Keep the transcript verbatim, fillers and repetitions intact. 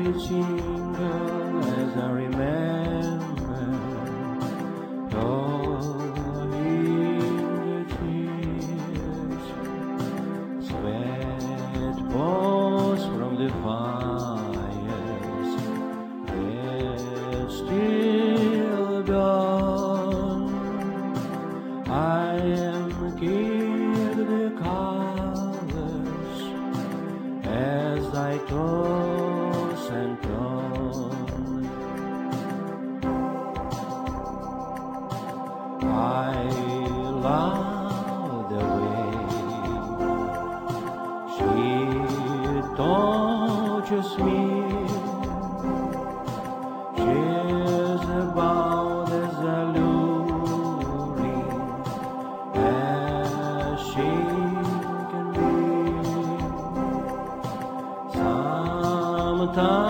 jingle as I remember falling the tears. Sweat pours from the fires, they're still gone. I am killed the colors as I toss and turn. I love the way she touches me. She's about as alluring as she can be. Sometimes